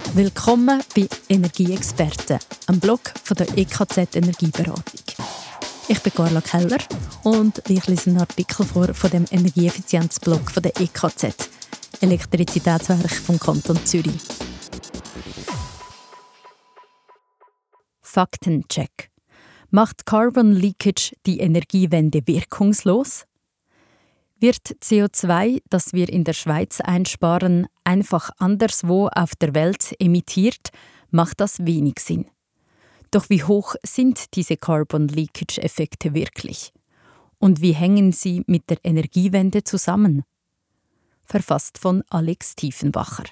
Willkommen bei Energieexperten, einem Blog von der EKZ Energieberatung. Ich bin Carla Keller und ich lese einen Artikel vor von dem Energieeffizienzblog von der EKZ, Elektrizitätswerk vom Kanton Zürich. Faktencheck. Macht Carbon Leakage die Energiewende wirkungslos? Wird CO2, das wir in der Schweiz einsparen, einfach anderswo auf der Welt emittiert, macht das wenig Sinn. Doch wie hoch sind diese Carbon Leakage-Effekte wirklich? Und wie hängen sie mit der Energiewende zusammen? Verfasst von Alex Tiefenbacher.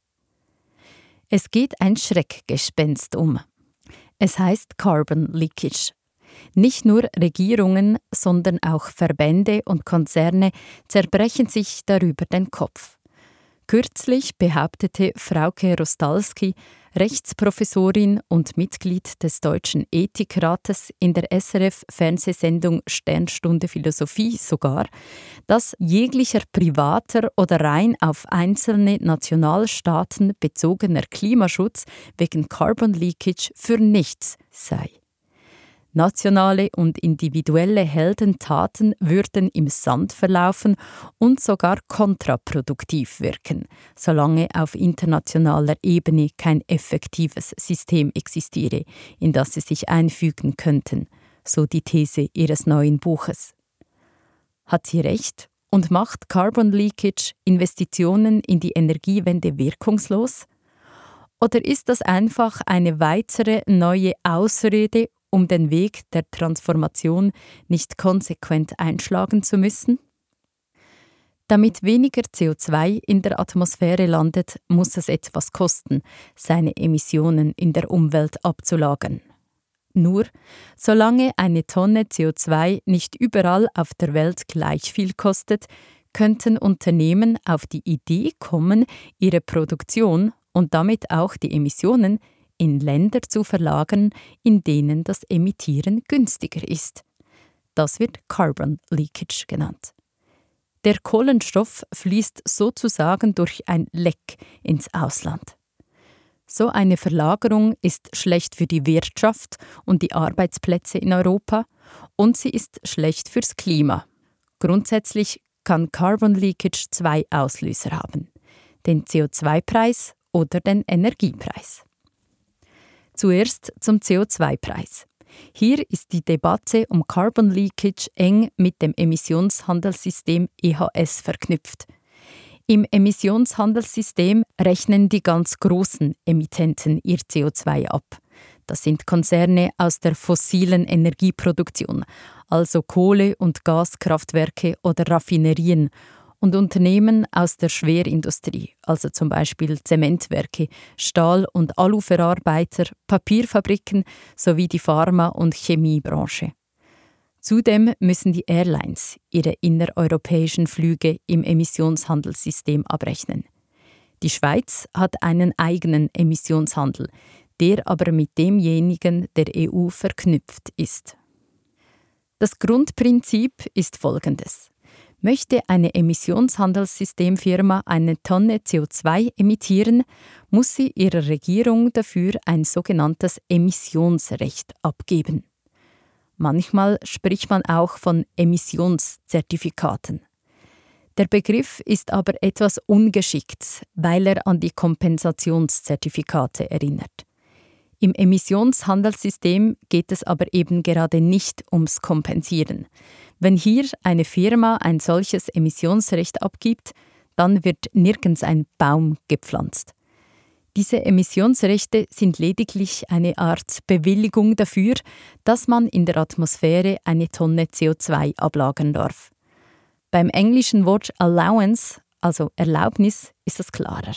Es geht ein Schreckgespenst um. Es heißt Carbon Leakage. Nicht nur Regierungen, sondern auch Verbände und Konzerne zerbrechen sich darüber den Kopf. Kürzlich behauptete Frauke Rostalski, Rechtsprofessorin und Mitglied des Deutschen Ethikrates in der SRF-Fernsehsendung Sternstunde Philosophie sogar, dass jeglicher privater oder rein auf einzelne Nationalstaaten bezogener Klimaschutz wegen Carbon Leakage für nichts sei. Nationale und individuelle Heldentaten würden im Sand verlaufen und sogar kontraproduktiv wirken, solange auf internationaler Ebene kein effektives System existiere, in das sie sich einfügen könnten, so die These ihres neuen Buches. Hat sie recht und macht Carbon Leakage Investitionen in die Energiewende wirkungslos? Oder ist das einfach eine weitere neue Ausrede, um den Weg der Transformation nicht konsequent einschlagen zu müssen? Damit weniger CO2 in der Atmosphäre landet, muss es etwas kosten, seine Emissionen in der Umwelt abzulagern. Nur, solange eine Tonne CO2 nicht überall auf der Welt gleich viel kostet, könnten Unternehmen auf die Idee kommen, ihre Produktion und damit auch die Emissionen in Länder zu verlagern, in denen das Emittieren günstiger ist. Das wird Carbon Leakage genannt. Der Kohlenstoff fließt sozusagen durch ein Leck ins Ausland. So eine Verlagerung ist schlecht für die Wirtschaft und die Arbeitsplätze in Europa und sie ist schlecht fürs Klima. Grundsätzlich kann Carbon Leakage zwei Auslöser haben: den CO2-Preis oder den Energiepreis. Zuerst zum CO2-Preis. Hier ist die Debatte um Carbon Leakage eng mit dem Emissionshandelssystem EHS verknüpft. Im Emissionshandelssystem rechnen die ganz großen Emittenten ihr CO2 ab. Das sind Konzerne aus der fossilen Energieproduktion, also Kohle- und Gaskraftwerke oder Raffinerien, und Unternehmen aus der Schwerindustrie, also zum Beispiel Zementwerke, Stahl- und Aluverarbeiter, Papierfabriken sowie die Pharma- und Chemiebranche. Zudem müssen die Airlines ihre innereuropäischen Flüge im Emissionshandelssystem abrechnen. Die Schweiz hat einen eigenen Emissionshandel, der aber mit demjenigen der EU verknüpft ist. Das Grundprinzip ist folgendes: Möchte eine Emissionshandelssystemfirma eine Tonne CO2 emittieren, muss sie ihrer Regierung dafür ein sogenanntes Emissionsrecht abgeben. Manchmal spricht man auch von Emissionszertifikaten. Der Begriff ist aber etwas ungeschickt, weil er an die Kompensationszertifikate erinnert. Im Emissionshandelssystem geht es aber eben gerade nicht ums Kompensieren. Wenn hier eine Firma ein solches Emissionsrecht abgibt, dann wird nirgends ein Baum gepflanzt. Diese Emissionsrechte sind lediglich eine Art Bewilligung dafür, dass man in der Atmosphäre eine Tonne CO2 ablagern darf. Beim englischen Wort Allowance, also Erlaubnis, ist das klarer.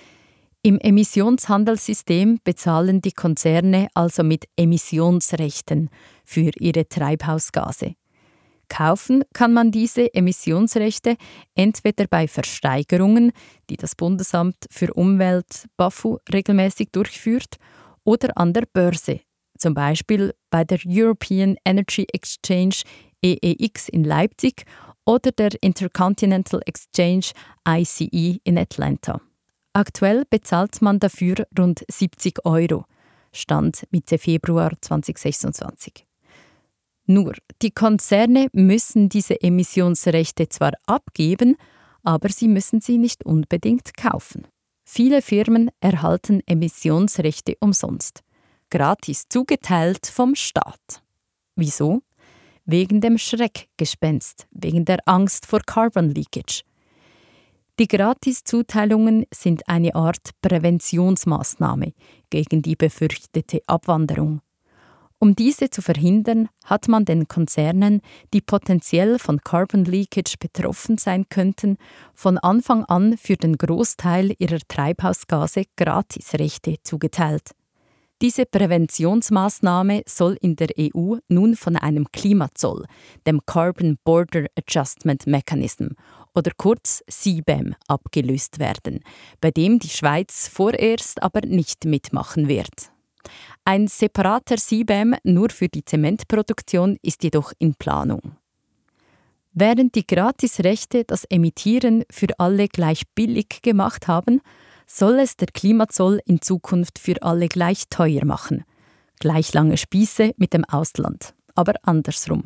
Im Emissionshandelssystem bezahlen die Konzerne also mit Emissionsrechten für ihre Treibhausgase. Kaufen kann man diese Emissionsrechte entweder bei Versteigerungen, die das Bundesamt für Umwelt BAFU regelmäßig durchführt, oder an der Börse, zum Beispiel bei der European Energy Exchange EEX in Leipzig oder der Intercontinental Exchange ICE in Atlanta. Aktuell bezahlt man dafür rund 70 €, Stand Mitte Februar 2026. Nur, die Konzerne müssen diese Emissionsrechte zwar abgeben, aber sie müssen sie nicht unbedingt kaufen. Viele Firmen erhalten Emissionsrechte umsonst, gratis zugeteilt vom Staat. Wieso? Wegen dem Schreckgespenst, wegen der Angst vor Carbon Leakage. Die Gratiszuteilungen sind eine Art Präventionsmaßnahme gegen die befürchtete Abwanderung. Um diese zu verhindern, hat man den Konzernen, die potenziell von Carbon Leakage betroffen sein könnten, von Anfang an für den Großteil ihrer Treibhausgase Gratisrechte zugeteilt. Diese Präventionsmaßnahme soll in der EU nun von einem Klimazoll, dem Carbon Border Adjustment Mechanism oder kurz CBAM, abgelöst werden, bei dem die Schweiz vorerst aber nicht mitmachen wird. Ein separater CBAM nur für die Zementproduktion ist jedoch in Planung. Während die Gratisrechte das Emittieren für alle gleich billig gemacht haben, soll es der Klimazoll in Zukunft für alle gleich teuer machen. Gleich lange Spieße mit dem Ausland, aber andersrum.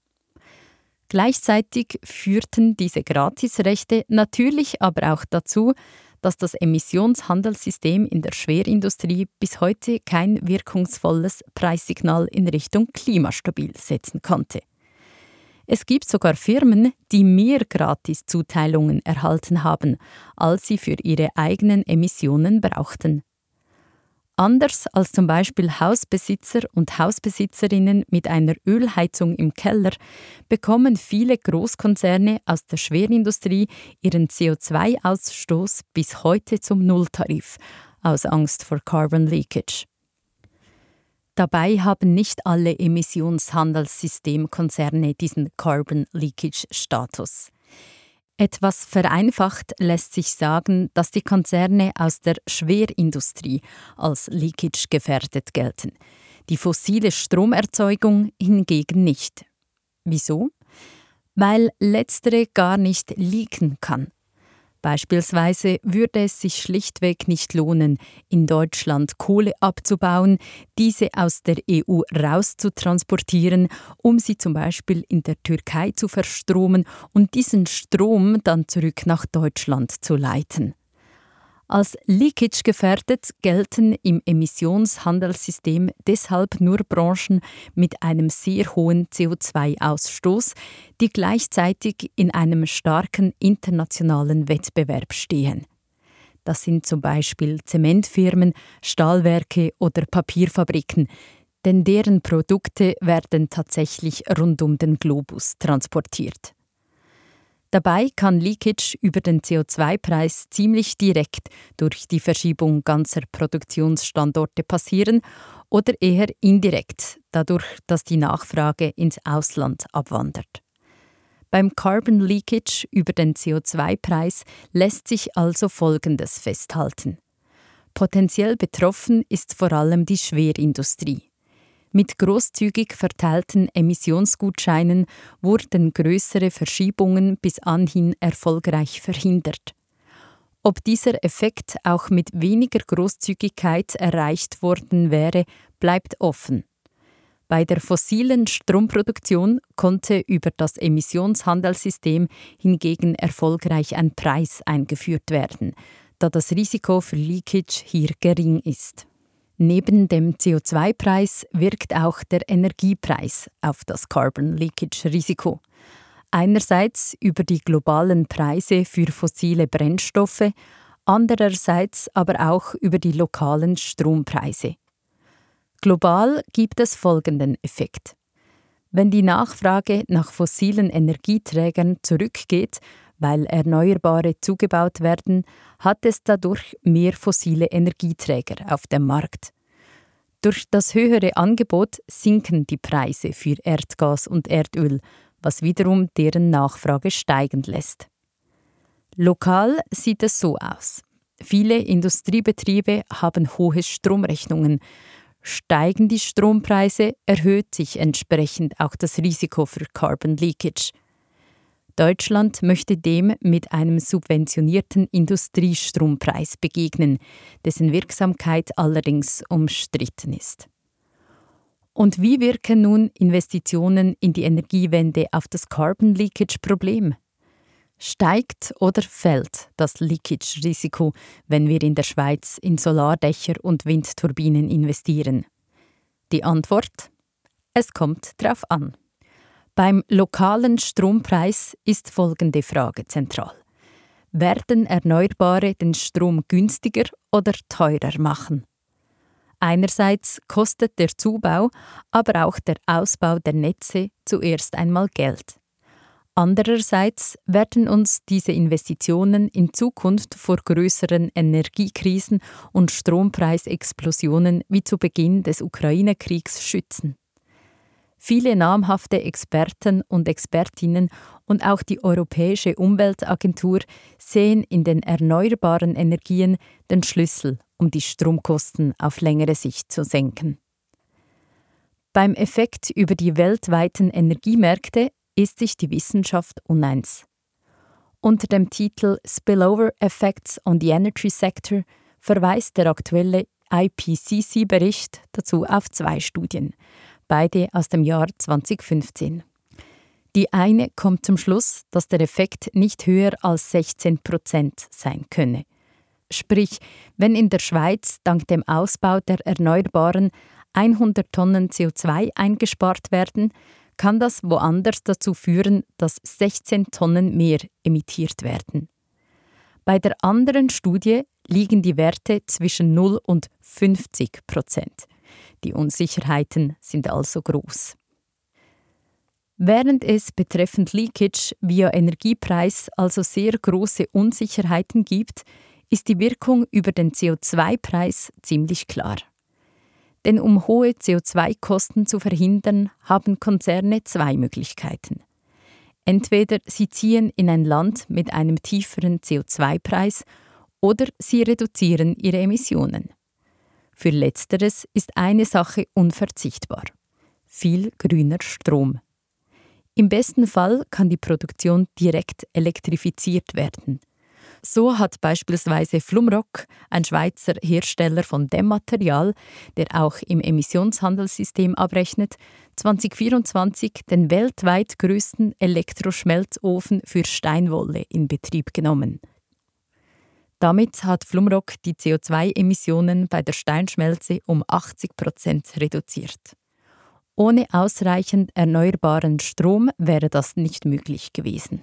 Gleichzeitig führten diese Gratisrechte natürlich aber auch dazu, dass das Emissionshandelssystem in der Schwerindustrie bis heute kein wirkungsvolles Preissignal in Richtung klimastabil setzen konnte. Es gibt sogar Firmen, die mehr Gratiszuteilungen erhalten haben, als sie für ihre eigenen Emissionen brauchten. Anders als zum Beispiel Hausbesitzer und Hausbesitzerinnen mit einer Ölheizung im Keller bekommen viele Großkonzerne aus der Schwerindustrie ihren CO2-Ausstoß bis heute zum Nulltarif, aus Angst vor Carbon Leakage. Dabei haben nicht alle Emissionshandelssystemkonzerne diesen Carbon Leakage-Status. Etwas vereinfacht lässt sich sagen, dass die Konzerne aus der Schwerindustrie als Leakage gefährdet gelten, die fossile Stromerzeugung hingegen nicht. Wieso? Weil letztere gar nicht leaken kann. Beispielsweise würde es sich schlichtweg nicht lohnen, in Deutschland Kohle abzubauen, diese aus der EU rauszutransportieren, um sie zum Beispiel in der Türkei zu verstromen und diesen Strom dann zurück nach Deutschland zu leiten. Als Leakage gefährdet gelten im Emissionshandelssystem deshalb nur Branchen mit einem sehr hohen CO2-Ausstoß, die gleichzeitig in einem starken internationalen Wettbewerb stehen. Das sind zum Beispiel Zementfirmen, Stahlwerke oder Papierfabriken, denn deren Produkte werden tatsächlich rund um den Globus transportiert. Dabei kann Leakage über den CO2-Preis ziemlich direkt durch die Verschiebung ganzer Produktionsstandorte passieren oder eher indirekt, dadurch, dass die Nachfrage ins Ausland abwandert. Beim Carbon Leakage über den CO2-Preis lässt sich also Folgendes festhalten. Potenziell betroffen ist vor allem die Schwerindustrie. Mit großzügig verteilten Emissionsgutscheinen wurden größere Verschiebungen bis anhin erfolgreich verhindert. Ob dieser Effekt auch mit weniger Großzügigkeit erreicht worden wäre, bleibt offen. Bei der fossilen Stromproduktion konnte über das Emissionshandelssystem hingegen erfolgreich ein Preis eingeführt werden, da das Risiko für Leakage hier gering ist. Neben dem CO2-Preis wirkt auch der Energiepreis auf das Carbon Leakage-Risiko. Einerseits über die globalen Preise für fossile Brennstoffe, andererseits aber auch über die lokalen Strompreise. Global gibt es folgenden Effekt. Wenn die Nachfrage nach fossilen Energieträgern zurückgeht, weil Erneuerbare zugebaut werden, hat es dadurch mehr fossile Energieträger auf dem Markt. Durch das höhere Angebot sinken die Preise für Erdgas und Erdöl, was wiederum deren Nachfrage steigen lässt. Lokal sieht es so aus. Viele Industriebetriebe haben hohe Stromrechnungen. Steigen die Strompreise, erhöht sich entsprechend auch das Risiko für Carbon Leakage. Deutschland möchte dem mit einem subventionierten Industriestrompreis begegnen, dessen Wirksamkeit allerdings umstritten ist. Und wie wirken nun Investitionen in die Energiewende auf das Carbon Leakage-Problem? Steigt oder fällt das Leakage-Risiko, wenn wir in der Schweiz in Solardächer und Windturbinen investieren? Die Antwort? Es kommt drauf an. Beim lokalen Strompreis ist folgende Frage zentral. Werden Erneuerbare den Strom günstiger oder teurer machen? Einerseits kostet der Zubau, aber auch der Ausbau der Netze zuerst einmal Geld. Andererseits werden uns diese Investitionen in Zukunft vor größeren Energiekrisen und Strompreisexplosionen wie zu Beginn des Ukraine-Kriegs schützen. Viele namhafte Experten und Expertinnen und auch die Europäische Umweltagentur sehen in den erneuerbaren Energien den Schlüssel, um die Stromkosten auf längere Sicht zu senken. Beim Effekt über die weltweiten Energiemärkte ist sich die Wissenschaft uneins. Unter dem Titel Spillover Effects on the Energy Sector verweist der aktuelle IPCC-Bericht dazu auf 2 Studien, beide aus dem Jahr 2015. Die eine kommt zum Schluss, dass der Effekt nicht höher als 16% sein könne. Sprich, wenn in der Schweiz dank dem Ausbau der Erneuerbaren 100 Tonnen CO2 eingespart werden, kann das woanders dazu führen, dass 16 Tonnen mehr emittiert werden. Bei der anderen Studie liegen die Werte zwischen 0 und 50%. Die Unsicherheiten sind also groß. Während es betreffend Leakage via Energiepreis also sehr große Unsicherheiten gibt, ist die Wirkung über den CO2-Preis ziemlich klar. Denn um hohe CO2-Kosten zu verhindern, haben Konzerne 2 Möglichkeiten. Entweder sie ziehen in ein Land mit einem tieferen CO2-Preis oder sie reduzieren ihre Emissionen. Für Letzteres ist eine Sache unverzichtbar: viel grüner Strom. Im besten Fall kann die Produktion direkt elektrifiziert werden. So hat beispielsweise Flumroc, ein Schweizer Hersteller von Dämmmaterial, der auch im Emissionshandelssystem abrechnet, 2024 den weltweit größten Elektroschmelzofen für Steinwolle in Betrieb genommen. Damit hat Flumroc die CO2-Emissionen bei der Steinschmelze um 80% reduziert. Ohne ausreichend erneuerbaren Strom wäre das nicht möglich gewesen.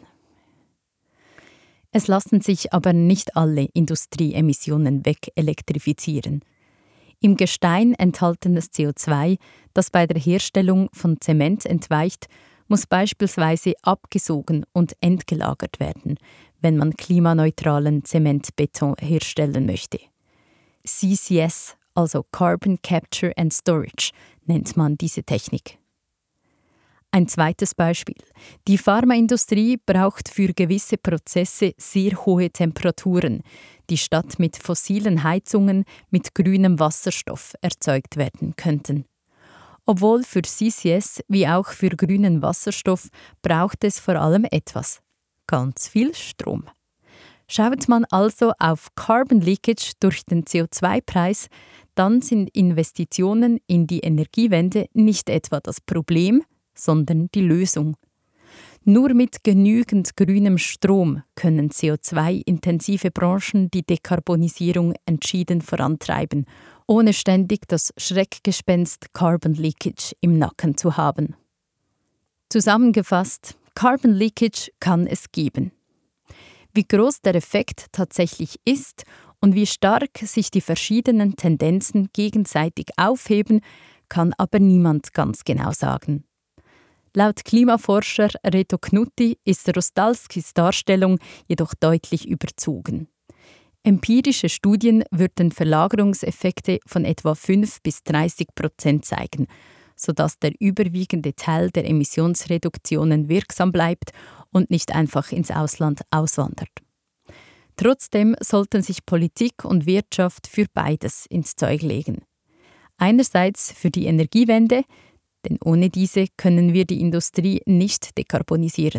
Es lassen sich aber nicht alle Industrieemissionen wegelektrifizieren. Im Gestein enthaltenes CO2, das bei der Herstellung von Zement entweicht, muss beispielsweise abgesogen und entgelagert werden, wenn man klimaneutralen Zementbeton herstellen möchte. CCS, also Carbon Capture and Storage, nennt man diese Technik. Ein zweites Beispiel. Die Pharmaindustrie braucht für gewisse Prozesse sehr hohe Temperaturen, die statt mit fossilen Heizungen mit grünem Wasserstoff erzeugt werden könnten. Obwohl für CCS wie auch für grünen Wasserstoff braucht es vor allem etwas: ganz viel Strom. Schaut man also auf Carbon Leakage durch den CO2-Preis, dann sind Investitionen in die Energiewende nicht etwa das Problem, sondern die Lösung. Nur mit genügend grünem Strom können CO2-intensive Branchen die Dekarbonisierung entschieden vorantreiben, ohne ständig das Schreckgespenst Carbon Leakage im Nacken zu haben. Zusammengefasst: Carbon Leakage kann es geben. Wie groß der Effekt tatsächlich ist und wie stark sich die verschiedenen Tendenzen gegenseitig aufheben, kann aber niemand ganz genau sagen. Laut Klimaforscher Reto Knutti ist Rostalskis Darstellung jedoch deutlich überzogen. Empirische Studien würden Verlagerungseffekte von etwa 5-30% zeigen, sodass der überwiegende Teil der Emissionsreduktionen wirksam bleibt und nicht einfach ins Ausland auswandert. Trotzdem sollten sich Politik und Wirtschaft für beides ins Zeug legen. Einerseits für die Energiewende, denn ohne diese können wir die Industrie nicht dekarbonisieren.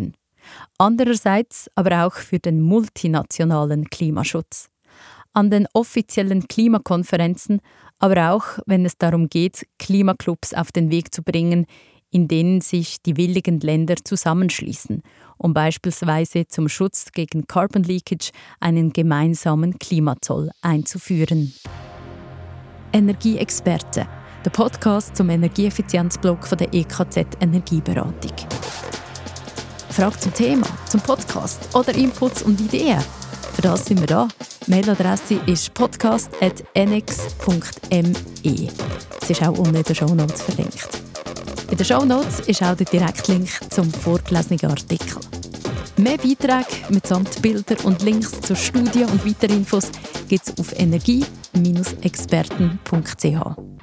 andererseits aber auch für den multinationalen Klimaschutz. An den offiziellen Klimakonferenzen, aber auch wenn es darum geht, Klimaclubs auf den Weg zu bringen, in denen sich die willigen Länder zusammenschließen, um beispielsweise zum Schutz gegen Carbon Leakage einen gemeinsamen Klimazoll einzuführen. Energieexperte, der Podcast zum Energieeffizienzblog von der EKZ Energieberatung. Fragen zum Thema, zum Podcast oder Inputs und Ideen? Für das sind wir da. Die Mailadresse ist podcast@nx.me. Sie ist auch unten in den Shownotes verlinkt. In den Shownotes ist auch der Direktlink zum vorgelesenen Artikel. Mehr Beiträge mitsamt Bilder und Links zur Studie und weiteren Infos gibt es auf energie-experten.ch.